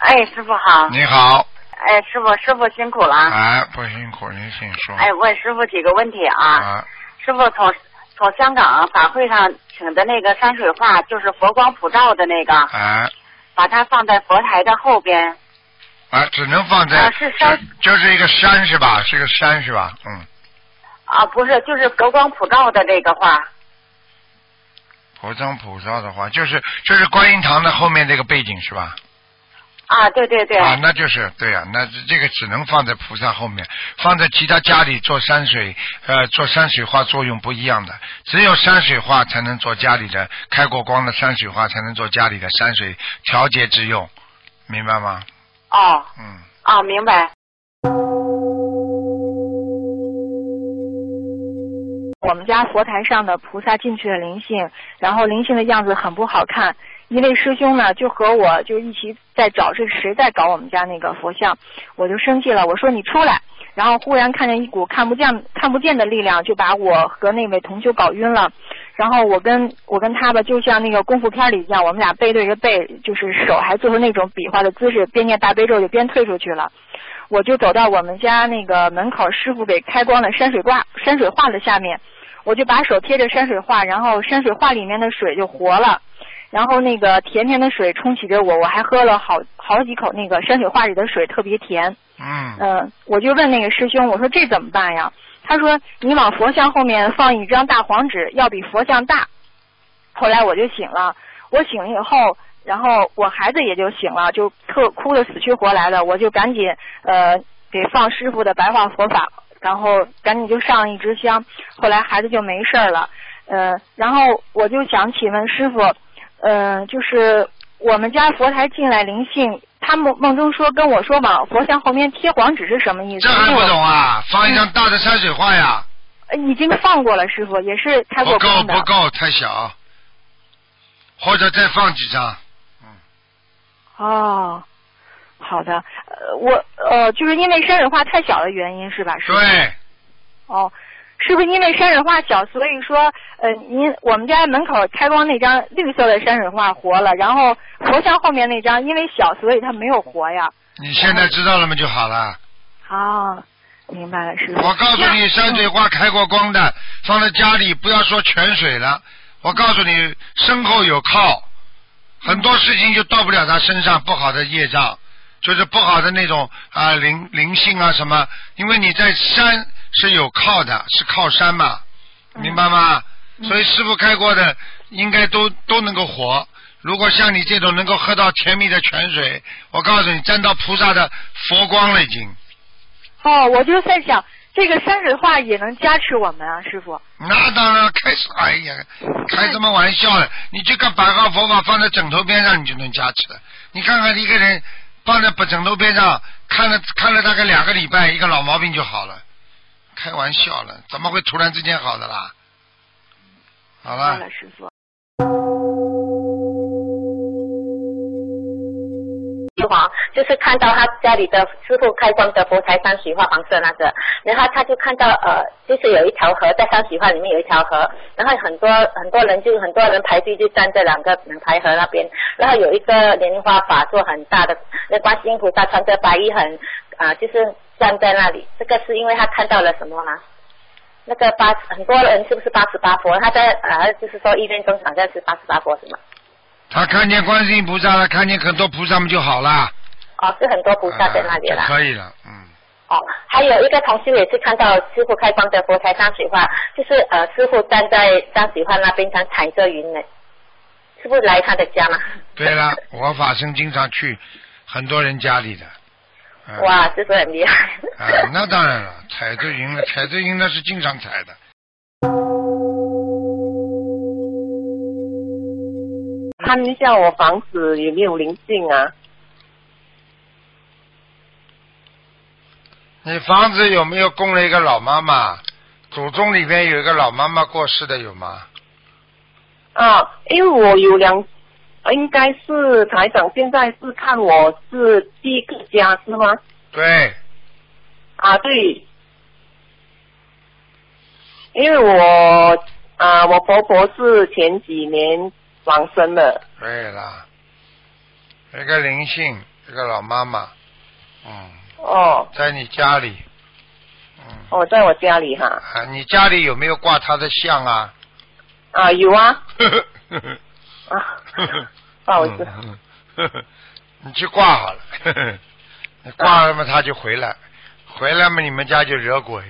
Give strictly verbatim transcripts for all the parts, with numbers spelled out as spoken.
哎，师傅好。 你好。 哎，师傅，师傅辛苦了。 哎，不辛苦，您请说。 哎，问师傅几个问题啊。 啊。 师傅从从香港法会上请的那个山水画，就是佛光普照的那个。 哎。 把它放在佛台的后边。 啊，只能放在。 啊，是山。 就就是一个山是吧？是个山是吧？嗯。 啊，不是，就是佛光普照的这个画。 佛光普照的话，就是就是观音堂的后面这个背景是吧？ 啊，对对对。 啊，那就是对啊，那这个只能放在菩萨后面，放在其他家里做山水，呃，做山水画作用不一样的，只有山水画才能做家里的开过光的山水画，才能做家里的山水调节之用，明白吗？ 哦。 嗯。 哦，明白。 我们家佛台上的菩萨进去了灵性，然后灵性的样子很不好看。一位师兄呢就和我就一起在找这谁在搞我们家那个佛像，我就生气了，我说你出来。然后忽然看见一股看不见看不见的力量，就把我和那位同修搞晕了。然后我跟我跟他吧，就像那个功夫片里一样，我们俩背对着背，就是手还做出那种比划的姿势，边念大悲咒就边退出去了。我就走到我们家那个门口师傅给开光的山水挂山水画的下面，我就把手贴着山水画，然后山水画里面的水就活了，然后那个甜甜的水冲洗着我，我还喝了好好几口那个山水画里的水，特别甜。 嗯。 呃，我就问那个师兄，我说这怎么办呀？他说你往佛像后面放一张大黄纸，要比佛像大。后来我就醒了，我醒了以后，然后我孩子也就醒了，就特哭得死去活来的，我就赶紧呃给放师傅的白话佛法，然后赶紧就上一支香，后来孩子就没事了。呃，然后我就想请问师傅，呃，就是我们家佛台进来灵性，他梦梦中说跟我说往佛像后面贴黄纸是什么意思？ 这还不懂啊？放一张大的山水画呀。 已经放过了，师傅也是开过光的。 不够不够，太小，或者再放几张。 嗯。哦，好的，呃，我呃，就是因为山水画太小的原因是吧？师傅。 对。 哦，是不是因为山水画小，所以说呃，您我们家门口开光那张绿色的山水画活了，然后佛像后面那张因为小，所以它没有活呀？ 你现在知道了吗？就好了。 好。明白了，师傅。 我告诉你，山水画开过光的，放在家里，不要说泉水了。我告诉你，身后有靠，很多事情就到不了他身上，不好的业障，就是不好的那种啊灵灵性啊什么。因为你在山是有靠的，是靠山嘛，明白吗？嗯、所以师傅开过的，应该都都能够活。如果像你这种能够喝到甜蜜的泉水，我告诉你，沾到菩萨的佛光了已经。 哦，我就在想，这个山水画也能加持我们啊，师傅。 那当然，开始，哎呀，开什么玩笑了？你这个白号佛法放在枕头边上，你就能加持了。你看看一个人放在枕头边上，看了看了大概两个礼拜，一个老毛病就好了。开玩笑了，怎么会突然之间好的啦？好了。 好了，师傅。 就是看到他家里的师傅开光的佛台山水画黄色那个，然后他就看到呃，就是有一条河在山水画里面有一条河，然后很多很多人就很多人排队就站在两个两排河那边，然后有一个莲花法座很大的，那观世音菩萨穿着白衣很啊、呃，就是站在那里，这个是因为他看到了什么吗？那个八很多人是不是八十八佛？他在呃，就是说一分钟好像是八十八佛是吗？ 他看见观世音菩萨了，看见很多菩萨们就好了。 哦，是很多菩萨在那里了。 啊、可以了，嗯。 哦，还有一个同修也是看到师傅开光的佛台山水画，就是呃师傅站在山水画那边上踩着云呢，是不是来他的家吗？ 对了，我法身经常去很多人家里的。 嗯、哇，师傅很厉害。 啊，那当然了，踩着云了，踩着云那是经常踩的。 看一下我房子有没有灵性啊？ 你房子有没有供了一个老妈妈？祖宗里边有一个老妈妈过世的有吗？ 啊，因为我有两，应该是台长现在是看我是第一个家是吗？ 对。 啊，对。因为我啊，我婆婆是前几年往生的。 对了，有一个灵性， 这个老妈妈，嗯， 哦在你家里，嗯， 哦，在我家里哈。 啊，你家里有没有挂她的像啊？ 啊，有啊。 呵呵呵呵啊，不好意思。 嗯呵呵你去挂好了，呵呵你挂了嘛，他就回来，回来嘛，你们家就惹鬼。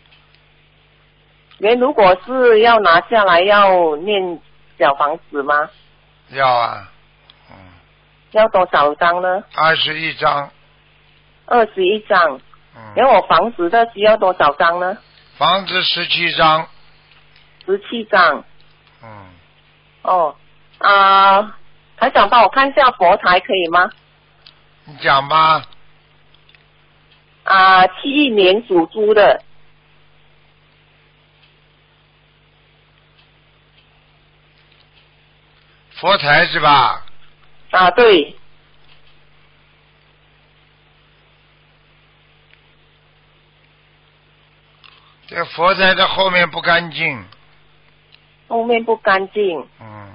人如果是要拿下来，要念小房子吗？ 要啊，嗯， 要多少张呢？ 二十一张。 二十一张。 嗯。 然后我房子的需要多少张呢？ 房子十七张。 十七张。 嗯。 哦，啊、呃，还想帮我看一下佛台可以吗？ 你讲吧。 啊、呃，七一年属猪的。 佛台是吧？ 啊，对。 这个佛台的后面不干净。 后面不干净。 嗯。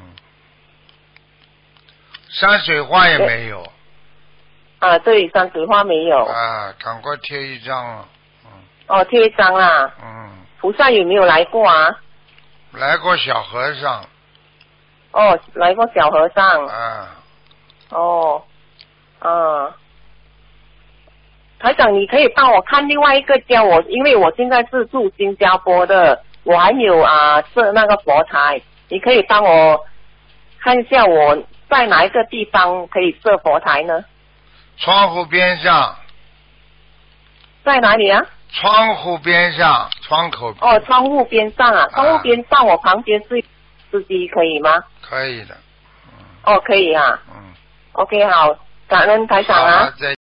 山水画也没有。 啊，对，山水画没有。 啊，赶快贴一张啊。嗯。 哦，贴一张啦。 嗯。 菩萨有没有来过啊？ 来过小和尚。 哦，来过小和尚。 啊。 哦，嗯。台长，你可以帮我看另外一个家，我因为我现在是住新加坡的，我还有啊设那个佛台，你可以帮我看一下我在哪一个地方可以设佛台呢？ 窗户边上。 在哪里啊？ 窗户边上，窗口。 哦，窗户边上啊，窗户边上，我旁边是司机可以吗？ 可以的。 嗯、哦，可以啊。 嗯。 OK， 好，感恩台长啊。 好，再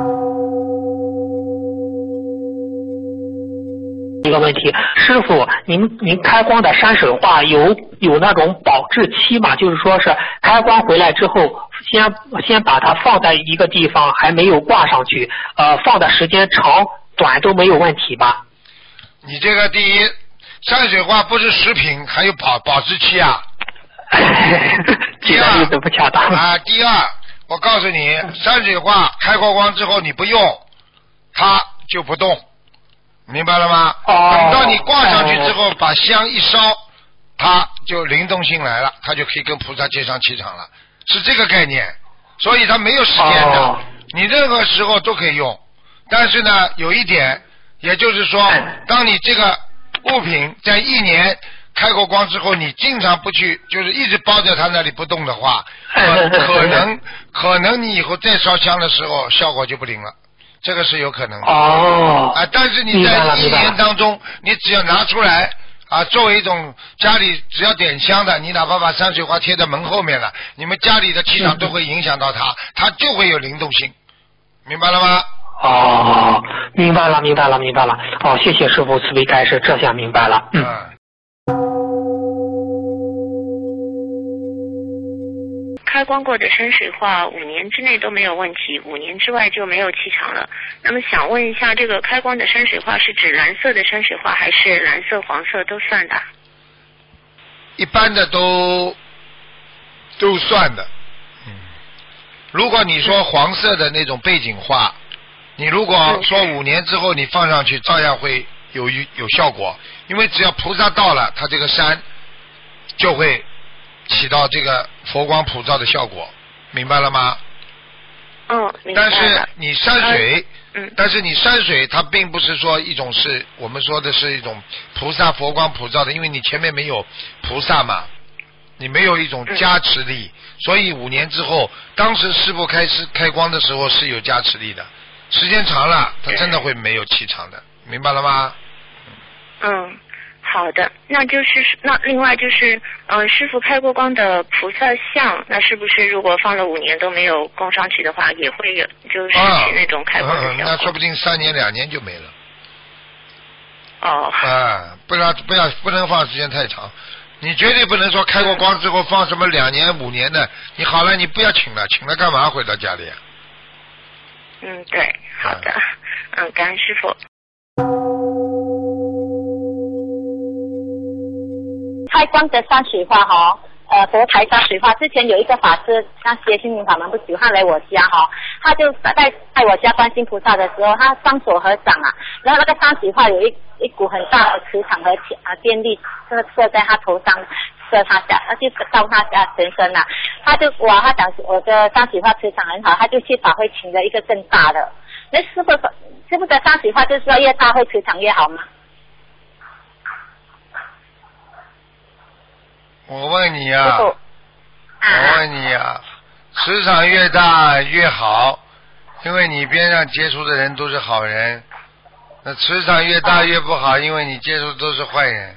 一个问题，师傅，您您开光的山水画有有那种保质期吗？就是说是开光回来之后，先先把它放在一个地方，还没有挂上去，呃，放的时间长短都没有问题吧？ 你这个第一，山水画不是食品，还有保保质期啊。 第二，例子不恰当啊。第二，我告诉你，山水画开过光之后你不用，它就不动。明白了吗？ 哦。 等到你挂上去之后，把香一烧，它就灵动性来了，它就可以跟菩萨接上气场了，是这个概念。所以它没有时间的， 哦、 你任何时候都可以用。但是呢，有一点，也就是说，当你这个物品在一年开过光之后，你经常不去，就是一直包在它那里不动的话，呃、可能可能你以后再烧香的时候，效果就不灵了。这个是有可能的哦， 啊，但是你在一年当中，你只要拿出来啊，作为一种家里只要点香的，你哪怕把山水画贴在门后面了，你们家里的气场都会影响到它，它就会有灵动性，明白了吗？ 哦，明白了，明白了，明白了。哦，谢谢师父慈悲开示，这下明白了。嗯。嗯开光过的山水画五年之内都没有问题，五年之外就没有气场了。那么想问一下，这个开光的山水画是指蓝色的山水画，还是蓝色、黄色都算的？ 一般的都都算的。嗯，如果你说黄色的那种背景画，你如果说五年之后你放上去，照样会有有效果，因为只要菩萨到了，它这个山就会起到这个佛光普照的效果，明白了吗？ 嗯，明白了。 但是你山水， 嗯， 但是你山水它并不是说一种是我们说的是一种菩萨佛光普照的，因为你前面没有菩萨嘛，你没有一种加持力，嗯，所以五年之后，当时师父开始开光的时候是有加持力的，时间长了，它真的会没有气场的，明白了吗？ 嗯。好的，那就是那另外就是，嗯、呃，师父开过光的菩萨像，那是不是如果放了五年都没有供上去的话，也会有就是那种开光的效果？ 啊嗯，那说不定三年两年就没了。 哦。 啊，不要不要不能放时间太长，你绝对不能说开过光之后放什么两年五年的，你好了你不要请了，请了干嘛回到家里啊？ 嗯，对，好的，嗯，嗯感恩师父。 开光的山水画哈、哦， 呃佛台山水画。之前有一个法师，像学心灵法门不久，他来我家哈、哦，他就在在我家观世菩萨的时候，他双手合掌啊，然后那个山水画有一一股很大的磁场和啊电力，这个射在他头上。射他下，他就到他下全身了、啊。他就哇，他讲我的山水画磁场很好，他就去法会请了一个更大的。那师傅师傅的山水画就是说越大会磁场越好吗？ 我问你呀、啊，我问你呀、啊，磁场越大越好，因为你边上接触的人都是好人。那磁场越大越不好，因为你接触的都是坏人。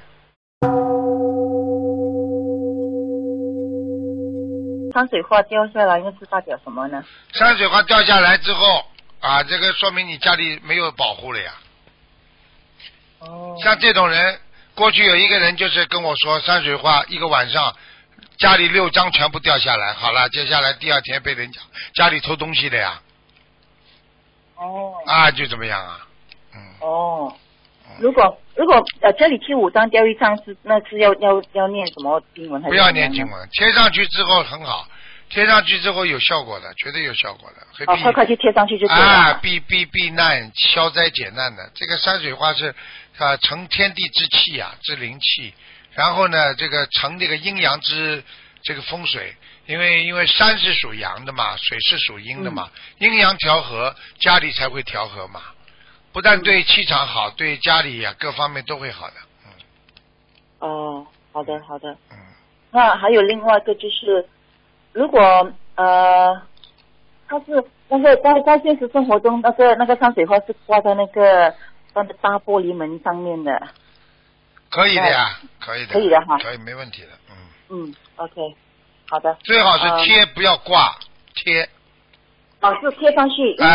山水画掉下来，那是代表什么呢？ 山水画掉下来之后啊，这个说明你家里没有保护了呀。 哦。 像这种人，过去有一个人就是跟我说，山水画一个晚上家里六张全部掉下来，好了，接下来第二天被人家家里偷东西的呀。 哦。 啊，就怎么样啊？嗯。 哦。如果如果呃这里贴五张掉一张是那是要要要念什么经文还是？ 不要念经文，贴上去之后很好，贴上去之后有效果的，绝对有效果的。会避哦，快快去贴上去就对了。 啊，避避避难、消灾解难的。这个山水画是啊成天地之气啊，之灵气，然后呢这个成这个阴阳之这个风水，因为因为山是属阳的嘛，水是属阴的嘛，嗯、阴阳调和，家里才会调和嘛。不但对气场好，对家里呀、啊、各方面都会好的。嗯。 哦，好的好的。 嗯。 那还有另外一个就是，如果呃，它是那个在在现实生活中，那个那个山水画是挂在那个那个大玻璃门上面的。 可以的呀，可以的。 可以的哈。 可以，没问题的。嗯。 嗯 ，OK， 好的。 最好是贴，呃、不要挂，贴。 哦，是贴上去。 哎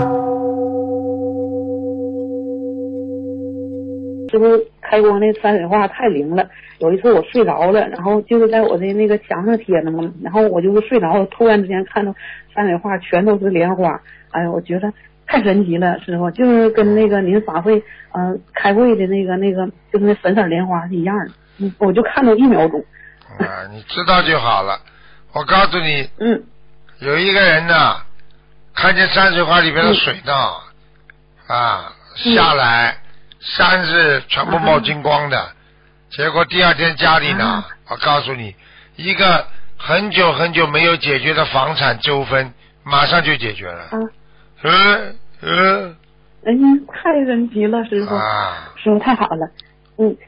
师傅开光那山水画太灵了。有一次我睡着了，然后就是在我的那个墙上贴的嘛，然后我就是睡着了，突然之间看到山水画全都是莲花，哎呀，我觉得太神奇了，师傅，就是跟那个您法会嗯、呃、开会的那个那个就是那粉色莲花是一样的，嗯，我就看到一秒钟。 啊，你知道就好了。我告诉你， 嗯， 有一个人呢，看见山水画里边的水道、嗯、啊下来。嗯山是全部冒金光的、啊、结果第二天家里呢、啊、我告诉你，一个很久很久没有解决的房产纠纷马上就解决了。 啊嗯嗯哎呀，太神奇了，师傅啊，师傅太好了。嗯，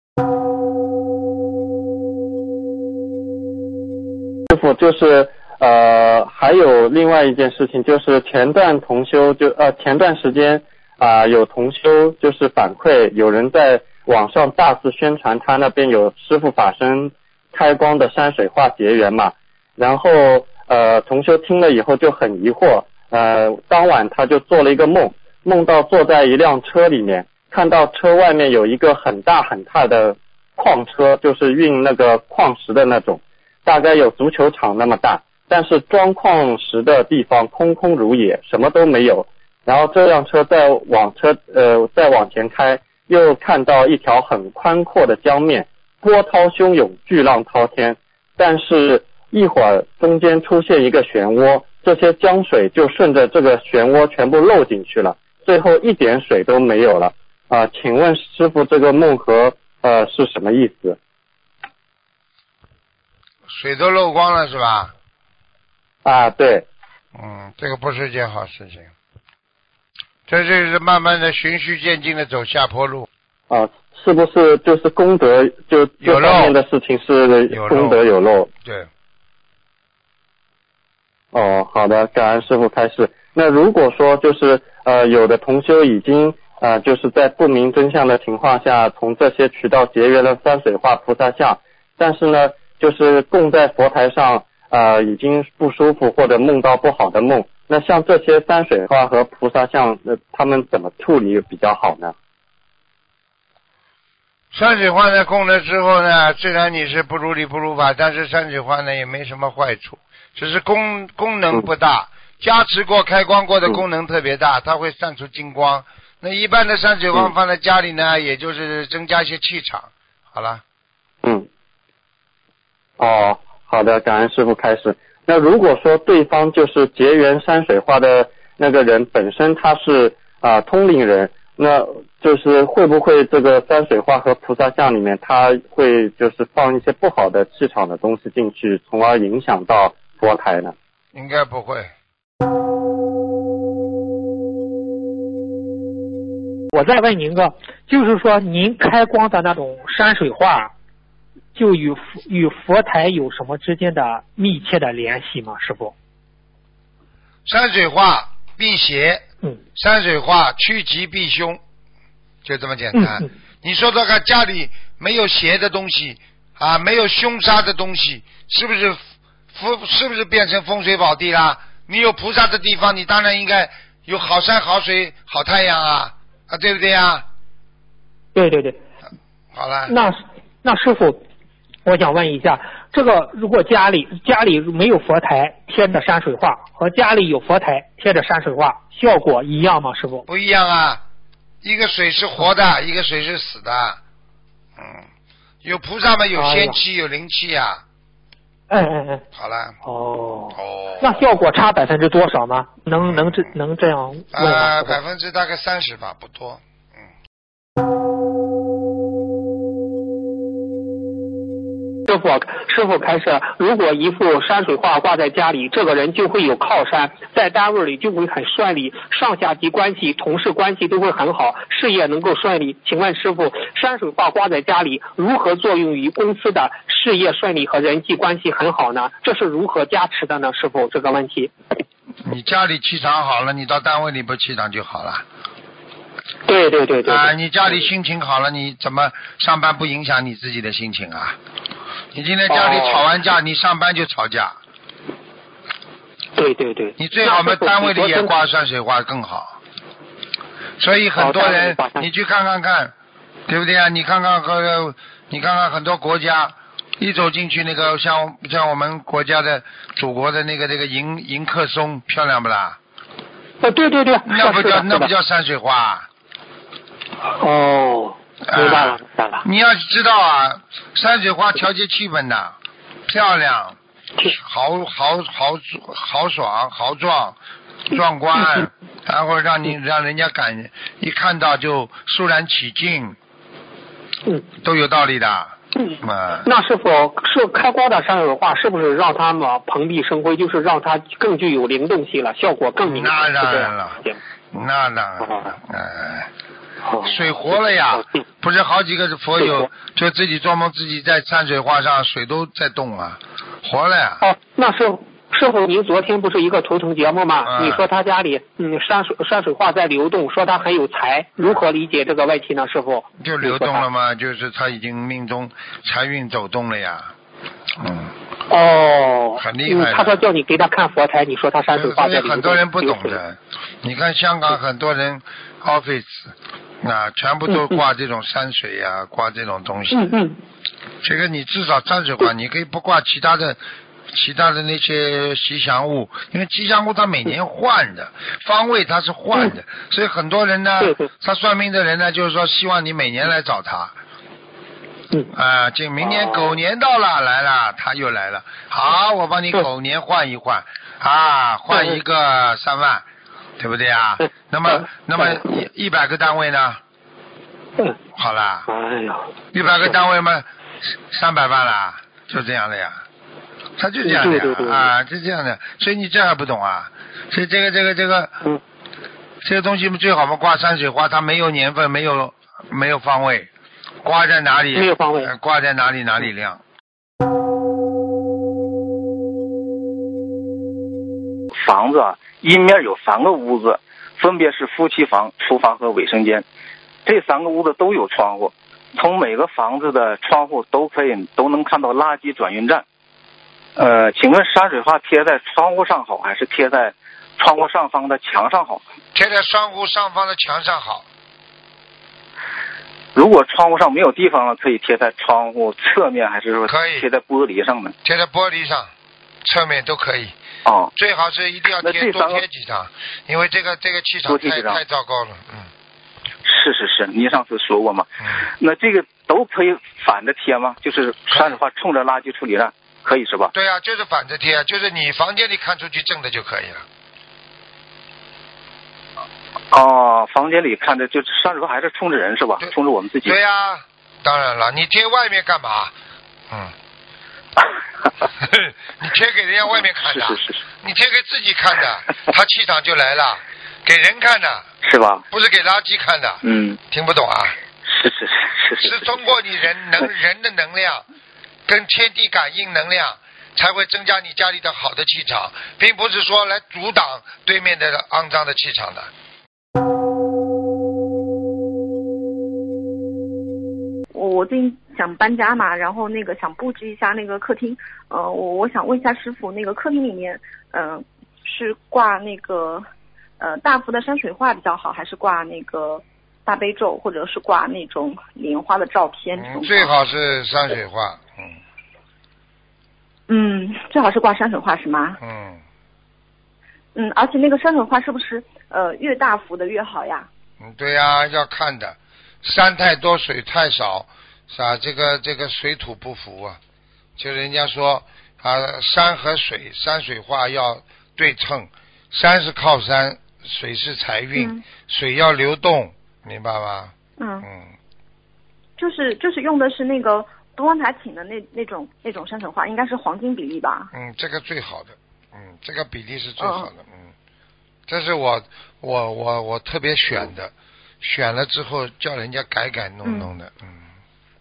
师傅就是呃还有另外一件事情，就是前段同修就呃前段时间啊、呃，有同修就是反馈，有人在网上大肆宣传他那边有师父法身开光的山水画结缘嘛，然后呃同修听了以后就很疑惑，呃当晚他就做了一个梦，梦到坐在一辆车里面，看到车外面有一个很大很大的矿车，就是运那个矿石的那种，大概有足球场那么大，但是装矿石的地方空空如也，什么都没有。然后这辆车再往车呃再往前开，又看到一条很宽阔的江面，波涛汹涌，巨浪滔天，但是一会儿中间出现一个漩涡，这些江水就顺着这个漩涡全部漏进去了，最后一点水都没有了啊、呃！请问师父，这个梦河呃是什么意思？ 水都漏光了是吧？ 啊，对。 嗯，这个不是一件好事情。这就是慢慢的循序渐进的走下坡路。 啊，是不是就是功德就这方面的事情是功德有漏？ 对。 哦，好的，感恩师父开示。那如果说就是呃有的同修已经呃就是在不明真相的情况下，从这些渠道结缘了山水画菩萨像，但是呢就是供在佛台上呃已经不舒服或者梦到不好的梦。那像这些山水画和菩萨像，呃，他们怎么处理比较好呢？ 山水画呢供了之后呢，虽然你是不如理不如法，但是山水画呢也没什么坏处，只是功功能不大。嗯、加持过、开光过的功能特别大，它会散出金光。那一般的山水画放在家里呢，嗯、也就是增加一些气场。好了。 嗯。 哦，好的，感恩师傅开始。那如果说对方就是结缘山水画的那个人本身他是啊、呃、通灵人，那就是会不会这个山水画和菩萨像里面他会就是放一些不好的气场的东西进去，从而影响到佛台呢？ 应该不会。 我再问您个，就是说您开光的那种山水画，就与与佛台有什么之间的密切的联系吗？师傅？ 山水画辟邪， 嗯， 山水画趋吉避凶，就这么简单。 嗯嗯、 你说这个家里没有邪的东西啊，没有凶杀的东西，是不是风是不是变成风水宝地啦？你有菩萨的地方，你当然应该有好山好水好太阳啊，啊，对不对啊？ 对对对。 好了。 那那师傅，我想问一下，这个如果家里家里没有佛台贴着山水画，和家里有佛台贴着山水画，效果一样吗？师傅？ 不一样啊，一个水是活的，一个水是死的。嗯，有菩萨嘛，有仙气，有灵气啊。 哎哎哎。 好了。 哦。 哦。 那效果差百分之多少呢？能能这能这样问吗？ 呃，百分之大概三十吧，不多。 师傅，师傅开始，如果一幅山水画挂在家里，这个人就会有靠山，在单位里就会很顺利，上下级关系、同事关系都会很好，事业能够顺利。请问师傅，山水画挂在家里如何作用于公司的事业顺利和人际关系很好呢？这是如何加持的呢？师傅，这个问题。 你家里气场好了，你到单位里不气场就好了。 对对对对。 啊，你家里心情好了，你怎么上班不影响你自己的心情啊？你今天家里吵完架，哦、你上班就吵架。 对对对。 你最好嘛，单位里也挂山水画更好。所以很多人，你去看看看，对不对啊？你看看和你看看很多国家，一走进去那个像像我们国家的祖国的那个那个迎迎客松，漂亮不啦？ 啊，对对对。 那不叫那不叫山水画。 哦。明白了，明白了。 你要知道啊，山水画调节气氛的，漂亮，豪豪豪豪爽豪壮壮观，然后让你让人家感一看到就肃然起敬， 嗯， 都有道理的。 嗯，那是否是开光的山水画，是不是让他们蓬荜生辉，就是让它更具有灵动性了，效果更明显？ 那当然了，那当然了，哎。水活了呀，不是好几个佛友就自己做梦，自己在山水画上水都在动啊，活了呀。 哦，那是师傅，您昨天不是一个图腾节目吗？嗯、你说他家里嗯山水山水画在流动，说他很有才，如何理解这个问题呢？师傅？ 就流动了吗？就是他已经命中财运走动了呀。嗯。 哦。 很厉害、 嗯。他说叫你给他看佛台，你说他山水画在流动。 很多人不懂的，你看香港很多人 office。那全部都挂这种山水呀、啊嗯，挂这种东西。 嗯嗯。 这个你至少山水画，你可以不挂其他的，其他的那些吉祥物，因为吉祥物它每年换的，方位它是换的，嗯、所以很多人呢，他算命的人呢，就是说希望你每年来找他。 嗯。 啊，这明年狗年到了，来了，他又来了。好，我帮你狗年换一换，啊，换一个三万。对不对啊？那么，那么一一百个单位呢？ 嗯， 好啦。 哎呀， 一百个单位嘛，三百万啦，就这样的呀。他就这样的呀， 对对对啊，就这样的。所以你这还不懂啊？所以这个这个这个， 嗯， 这个东西最好嘛，挂山水画，它没有年份，没有没有方位，挂在哪里？ 没有方位， 挂在哪里哪里亮。 房子啊，阴面有三个屋子，分别是夫妻房、厨房和卫生间。这三个屋子都有窗户，从每个房子的窗户都可以都能看到垃圾转运站。呃，请问山水画贴在窗户上好，还是贴在窗户上方的墙上好？ 贴在窗户上方的墙上好。 如果窗户上没有地方了，可以贴在窗户侧面，还是说可以贴在玻璃上呢？ 贴在玻璃上，侧面都可以。 哦， 最好是一定要贴多贴几张，因为这个这个气场太太糟糕了。嗯， 是是是，您上次说过嘛。 嗯， 那这个都可以反着贴吗？就是山水画冲着垃圾处理站。 可以是吧？ 对啊，就是反着贴啊，就是你房间里看出去正的就可以了。 哦，房间里看着就是山水画还是冲着人是吧？冲着我们自己。 对呀、啊，当然了，你贴外面干嘛？嗯。你贴给人家外面看的， 是是是是， 你贴给自己看的，他气场就来了，给人看的， 是吧？ 不是给垃圾看的。 嗯， 听不懂啊？ 是是是是是，是通过你人能人的能量跟天地感应能量，才会增加你家里的好的气场，并不是说来阻挡对面的肮脏的气场的。 我最近想搬家嘛，然后那个想布置一下那个客厅，呃，我我想问一下师傅，那个客厅里面，嗯、呃，是挂那个呃大幅的山水画比较好，还是挂那个大悲咒，或者是挂那种莲花的照片？ 嗯、最好是山水画，嗯。 嗯，最好是挂山水画是吗？ 嗯。 嗯，而且那个山水画是不是呃越大幅的越好呀？ 嗯，对呀、啊，要看的。山太多水太少，是吧？这个这个水土不服啊，就人家说啊，山和水山水画要对称，山是靠山，水是财运，嗯、水要流动，明白吗？ 嗯嗯， 就是就是用的是那个东方台请的那那种那种山水画，应该是黄金比例吧？ 嗯，这个最好的，嗯，这个比例是最好的，嗯，嗯这是我我我我特别选的。选了之后叫人家改改弄弄的，嗯。嗯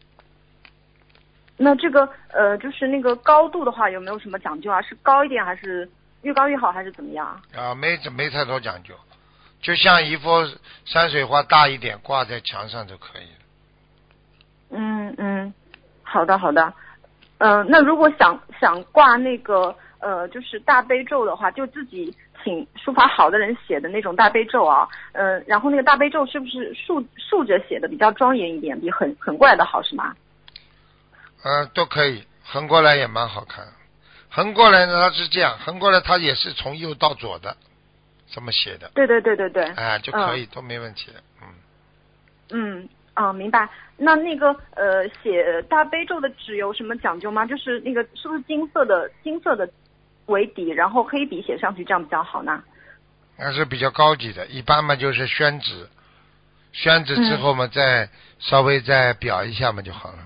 那这个呃，就是那个高度的话，有没有什么讲究啊？是高一点还是越高越好，还是怎么样？ 啊，没没太多讲究，就像一幅山水画大一点挂在墙上就可以了。 嗯嗯，好的好的。呃，那如果想想挂那个呃，就是大悲咒的话，就自己请书法好的人写的那种大悲咒啊，呃，然后那个大悲咒是不是竖竖着写的比较庄严一点，比横横过来的好是吗？ 呃，都可以，横过来也蛮好看。横过来呢，它是这样，横过来它也是从右到左的，这么写的。 对对对对对。 哎，就可以， 嗯、 都没问题的，嗯。 嗯。啊、哦，明白。那那个呃，写大悲咒的纸有什么讲究吗？就是那个是不是金色的金色的为底，然后黑笔写上去，这样比较好呢？ 那是比较高级的，一般嘛就是宣纸，宣纸之后嘛、嗯、再稍微再裱一下嘛就好了。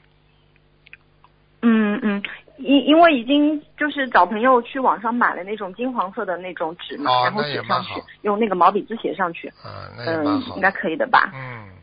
嗯嗯，因因为已经就是找朋友去网上买了那种金黄色的那种纸嘛， 哦、 然后写上去，用那个毛笔字写上去。 啊，那也蛮好。 嗯，应该可以的吧？ 嗯。